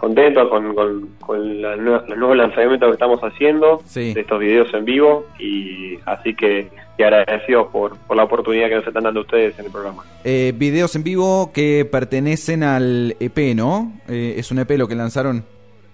contentos con los nuevos lanzamientos que estamos haciendo, Sí. de estos videos en vivo, y así que y agradecidos por la oportunidad que nos están dando ustedes en el programa. Videos en vivo que pertenecen al EP, ¿no? Es un EP lo que lanzaron.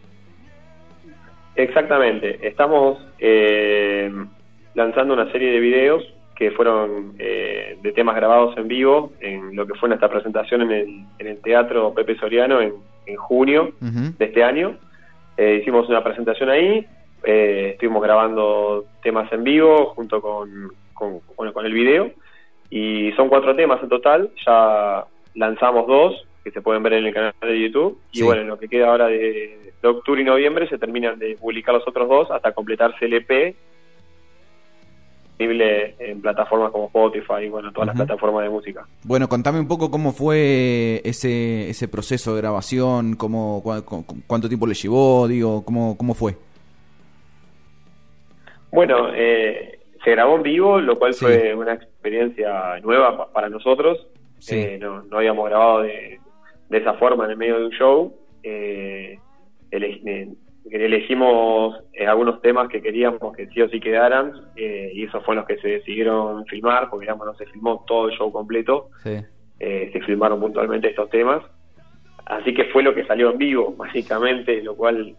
Exactamente, estamos lanzando una serie de videos que fueron de temas grabados en vivo en lo que fue nuestra presentación en el Teatro Pepe Soriano en junio de este año. Hicimos una presentación ahí, estuvimos grabando temas en vivo junto con el video, y son 4 temas en total. Ya lanzamos 2 que se pueden ver en el canal de YouTube, y Sí. bueno, en lo que queda ahora de octubre y noviembre se terminan de publicar los otros 2 hasta completarse el EP, disponible en plataformas como Spotify y bueno, todas las plataformas de música. Bueno, contame un poco cómo fue ese proceso de grabación, cuánto tiempo le llevó, digo, cómo fue. Bueno, se grabó en vivo, lo cual Sí. fue una experiencia nueva para nosotros. Sí. No habíamos grabado de esa forma en el medio de un show. Elegimos algunos temas que queríamos que sí o sí quedaran, y esos fueron los que se decidieron filmar, porque digamos no se filmó todo el show completo. Sí. Se filmaron puntualmente estos temas, así que fue lo que salió en vivo, básicamente, lo cual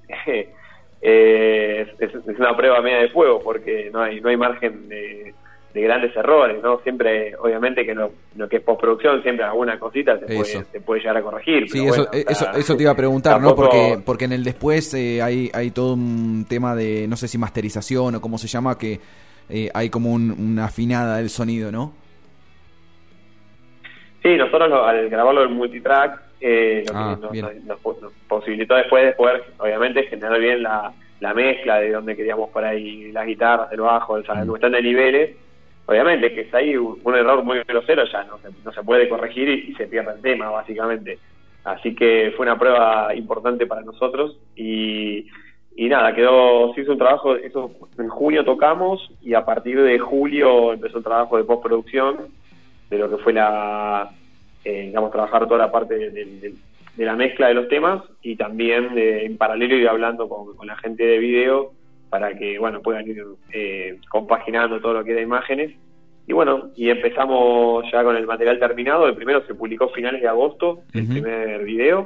es una prueba media de fuego, porque no hay margen de grandes errores, ¿no? Siempre, obviamente, que lo que es postproducción, siempre alguna cosita se puede llegar a corregir. Sí, pero eso te iba a preguntar, ¿no? tampoco... Porque en el después hay todo un tema de, no sé si masterización o cómo se llama, que hay como una afinada del sonido, ¿no? Sí, nosotros al grabarlo en multitrack, lo que nos posibilitó después de poder, obviamente, generar bien la mezcla de donde queríamos por ahí las guitarras, el bajo, el cuestión de niveles. Obviamente que es ahí un error muy grosero, ya no se puede corregir y se pierde el tema, básicamente. Así que fue una prueba importante para nosotros, y nada, se hizo un trabajo, eso en junio tocamos, y a partir de julio empezó el trabajo de postproducción, de lo que fue trabajar toda la parte de la mezcla de los temas, y también en paralelo ir hablando con la gente de video para que puedan ir compaginando todo lo que era imágenes. Y empezamos ya con el material terminado. El primero se publicó a finales de agosto, el primer video,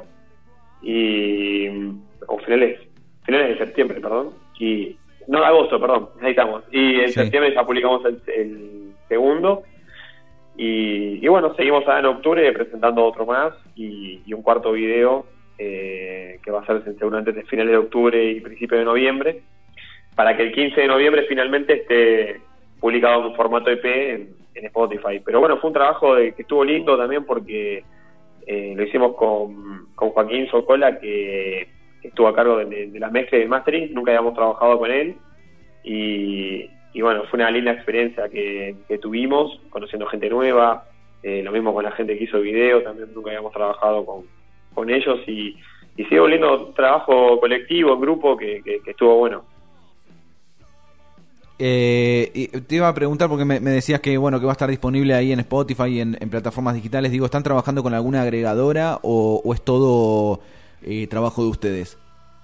o finales de septiembre, perdón, y no, de agosto, perdón, ahí estamos, y en septiembre ya publicamos el segundo. Y seguimos ahora en octubre presentando otro más y un cuarto video que va a ser seguramente de finales de octubre y principios de noviembre, para que el 15 de noviembre finalmente esté publicado en formato EP en Spotify. Pero fue un trabajo que estuvo lindo también, porque lo hicimos con Joaquín Socola, que estuvo a cargo de la mezcla y del mastering. Nunca habíamos trabajado con él, y fue una linda experiencia que tuvimos, conociendo gente nueva, lo mismo con la gente que hizo video, también nunca habíamos trabajado con ellos, y sí, un lindo trabajo colectivo, en grupo, que estuvo bueno. Y te iba a preguntar, porque me decías que va a estar disponible ahí en Spotify y en plataformas digitales. Digo, ¿están trabajando con alguna agregadora o es todo trabajo de ustedes?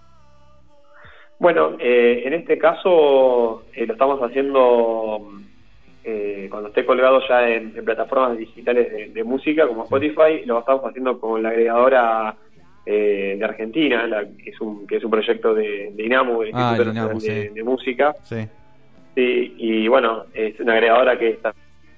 En este caso lo estamos haciendo cuando esté colgado ya en plataformas digitales de música como Spotify. Lo estamos haciendo con la agregadora de Argentina, que es un proyecto de INAMU, del Instituto Nacional de Música. Sí. Sí, y es una agregadora que está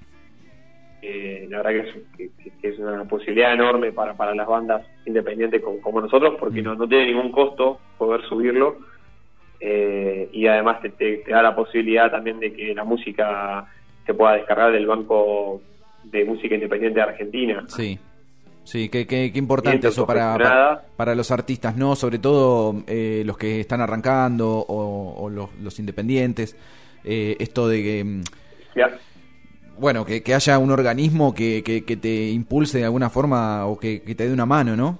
la verdad que es una posibilidad enorme para las bandas independientes como nosotros, porque no tiene ningún costo poder subirlo. Y además te da la posibilidad también de que la música se pueda descargar del Banco de Música Independiente de Argentina. Sí, qué importante eso para los artistas, ¿no? Sobre todo los que están arrancando o los independientes. Esto de que que haya un organismo que te impulse de alguna forma o que te dé una mano, ¿no?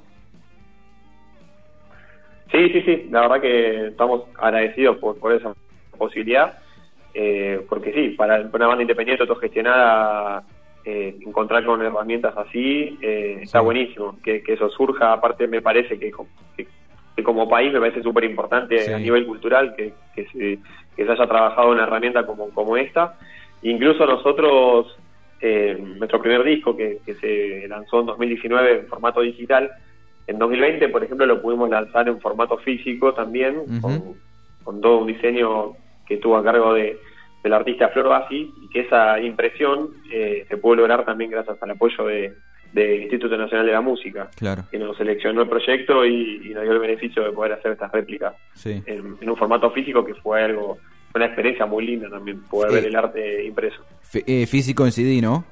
Sí, la verdad que estamos agradecidos por esa posibilidad, porque sí, para una banda independiente autogestionada, encontrar con herramientas así está buenísimo, que eso surja. Aparte me parece que que como país me parece súper importante a nivel cultural que se haya trabajado una herramienta como esta. Incluso nosotros, nuestro primer disco que se lanzó en 2019 en formato digital, en 2020, por ejemplo, lo pudimos lanzar en formato físico también, con todo un diseño que tuvo a cargo del artista Flor Bassi, y que esa impresión se pudo lograr también gracias al apoyo del Instituto Nacional de la Música, que nos seleccionó el proyecto y nos dio el beneficio de poder hacer estas réplicas en un formato físico, que fue una experiencia muy linda también, poder ver el arte impreso. Físico en CD, ¿no?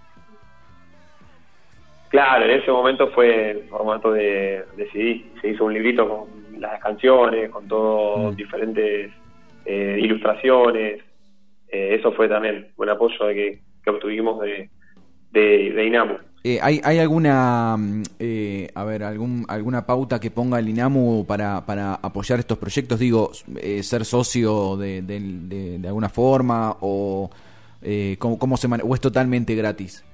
Claro, en ese momento fue en formato de CD. Se hizo un librito con las canciones, con todos diferentes ilustraciones. Eso fue también un apoyo que obtuvimos de INAMU. ¿Hay alguna alguna pauta que ponga el INAMU para apoyar estos proyectos? Digo, ser socio de alguna forma, o ¿cómo se maneja, o es totalmente gratis?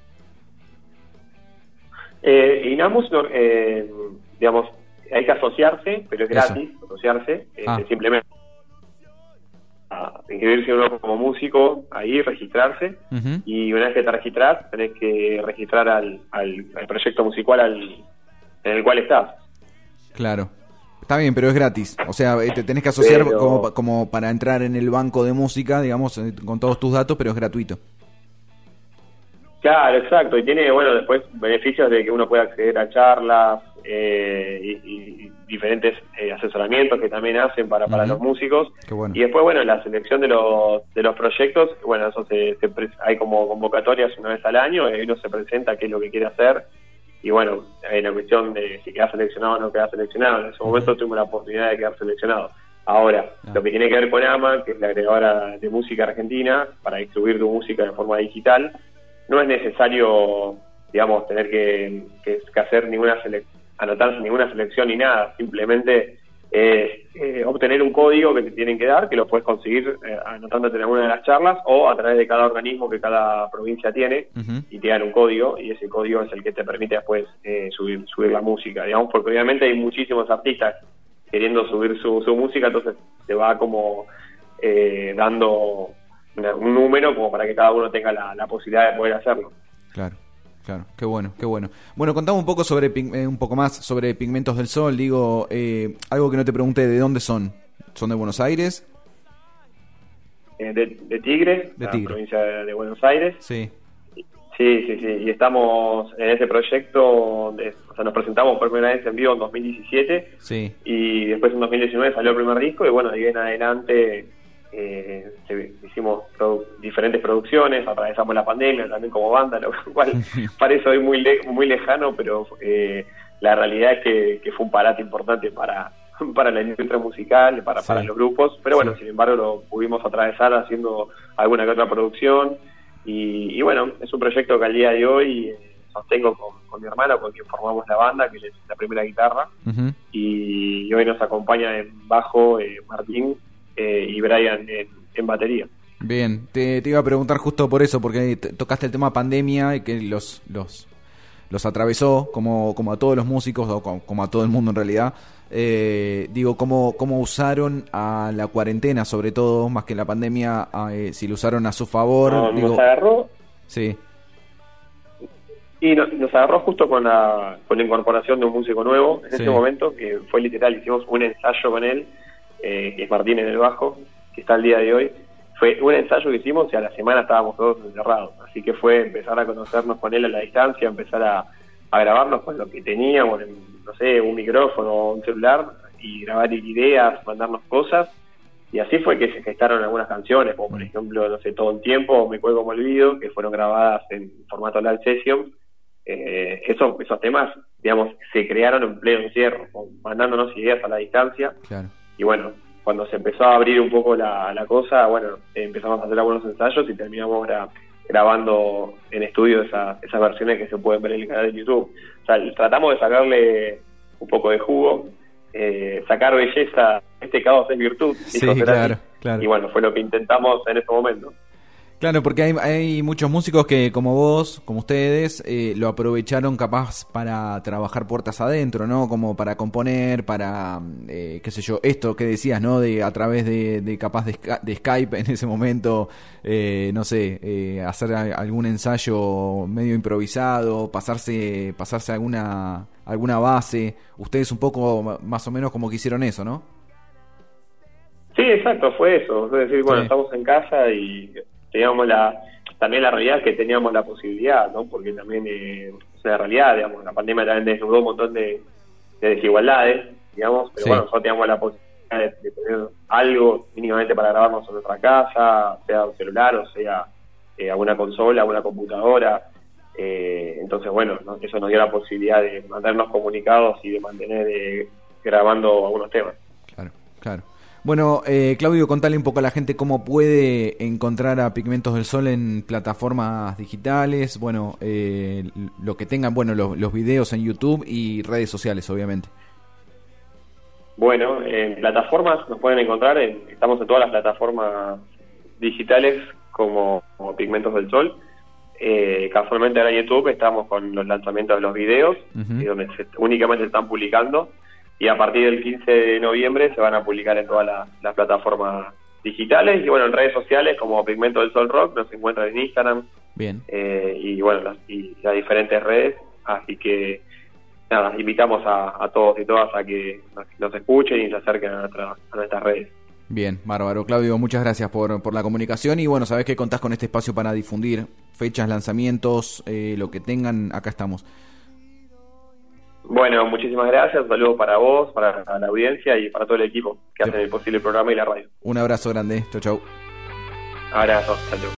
INAMU, digamos, hay que asociarse, pero es gratis asociarse, simplemente inscribirse uno como músico, ahí registrarse, y una vez que te registras, tenés que registrar al proyecto musical en el cual estás. Claro, está bien, pero es gratis, o sea, te tenés que asociar como para entrar en el banco de música, digamos, con todos tus datos, pero es gratuito. Claro, exacto, y tiene, después beneficios de que uno puede acceder a charlas y diferentes asesoramientos que también hacen para los músicos. Qué bueno. Y después, la selección de los proyectos, eso hay como convocatorias una vez al año, y uno se presenta qué es lo que quiere hacer, y hay la cuestión de si queda seleccionado o no queda seleccionado. En ese momento tuvimos la oportunidad de quedar seleccionado. Ahora, lo que tiene que ver con AMA, que es la agregadora de música argentina, para distribuir tu música de forma digital, no es necesario, digamos, tener que hacer anotarse ninguna selección ni nada. Simplemente obtener un código que te tienen que dar, que lo puedes conseguir anotándote en alguna de las charlas o a través de cada organismo que cada provincia tiene, y te dan un código, y ese código es el que te permite después subir la música, digamos, porque obviamente hay muchísimos artistas queriendo subir su música, entonces te va como dando un número como para que cada uno tenga la posibilidad de poder hacerlo. Claro, qué bueno. Bueno, contame un poco más sobre Pigmentos del Sol. Digo, algo que no te pregunté, ¿de dónde son? ¿Son de Buenos Aires? De Tigre, la provincia de Buenos Aires. Sí. Sí, y estamos en ese proyecto, nos presentamos por primera vez en vivo en 2017, y después en 2019 salió el primer disco, y de ahí en adelante hicimos diferentes producciones, atravesamos la pandemia también como banda, lo cual parece hoy muy lejano, pero la realidad es que fue un parate importante para la industria musical, para los grupos, pero sin embargo lo pudimos atravesar haciendo alguna que otra producción, y es un proyecto que al día de hoy sostengo con mi hermano, con quien formamos la banda, que es la primera guitarra, y hoy nos acompaña en bajo Martín, y Brian en batería. Bien, te iba a preguntar justo por eso, porque tocaste el tema pandemia y que los atravesó como a todos los músicos, o como a todo el mundo en realidad. Digo, ¿cómo usaron a la cuarentena, sobre todo, más que la pandemia, si lo usaron a su favor? Nos agarró. Sí. Y nos agarró justo con la incorporación de un músico nuevo en ese momento, que fue literal, hicimos un ensayo con él, que es Martín en el bajo, que está al día de hoy. Fue un ensayo que hicimos y a la semana estábamos todos encerrados, así que fue empezar a conocernos con él a la distancia, empezar a grabarnos con lo que teníamos, un micrófono o un celular, y grabar ideas, mandarnos cosas, y así fue que se gestaron algunas canciones, como por ejemplo, Todo el Tiempo, Me Cuelgo Me Olvido, que fueron grabadas en formato live session. Esos temas, digamos, se crearon en pleno encierro, mandándonos ideas a la distancia. Claro. Y cuando se empezó a abrir un poco la cosa, empezamos a hacer algunos ensayos y terminamos grabando en estudio esas versiones que se pueden ver en el canal de YouTube. O sea, tratamos de sacarle un poco de jugo, sacar belleza, este caos es virtud. Sí, claro. Y fue lo que intentamos en ese momento. Claro, porque hay muchos músicos que, como vos, como ustedes, lo aprovecharon capaz para trabajar puertas adentro, ¿no? Como para componer, para, qué sé yo, esto que decías, ¿no? De a través de capaz de Skype en ese momento, no sé, hacer algún ensayo medio improvisado, pasarse alguna base. Ustedes un poco más o menos como que hicieron eso, ¿no? Sí, exacto, fue eso. Es decir, bueno, Sí. estamos en casa y teníamos también la realidad es que teníamos la posibilidad, ¿no? Porque también, o sea, la realidad, digamos, la pandemia también desnudó un montón de desigualdades, digamos, pero Sí. bueno, nosotros teníamos la posibilidad de tener algo mínimamente para grabarnos en nuestra casa, sea un celular o sea alguna consola, alguna computadora. Entonces, bueno, ¿no? Eso nos dio la posibilidad de mantenernos comunicados y de mantener grabando algunos temas. Claro, claro. Bueno, Claudio, contale un poco a la gente cómo puede encontrar a Pigmentos del Sol en plataformas digitales, bueno, lo que tengan, bueno, los videos en YouTube y redes sociales, obviamente. Bueno, en plataformas nos pueden encontrar, estamos en todas las plataformas digitales como Pigmentos del Sol. Casualmente ahora en YouTube estamos con los lanzamientos de los videos, donde únicamente se están publicando, y a partir del 15 de noviembre se van a publicar en todas las plataformas digitales, y bueno, en redes sociales como Pigmento del Sol Rock nos encuentran en Instagram. Bien. Y bueno, las diferentes redes, así que nada, invitamos a todos y todas a que nos escuchen y se acerquen a nuestras redes. Bien, bárbaro. Claudio, muchas gracias por la comunicación y bueno, sabés que contás con este espacio para difundir fechas, lanzamientos, lo que tengan, acá estamos. Bueno, muchísimas gracias, un saludo para vos, para la audiencia y para todo el equipo que hacen el posible programa y la radio. Un abrazo grande, chau chau. Abrazo, chau.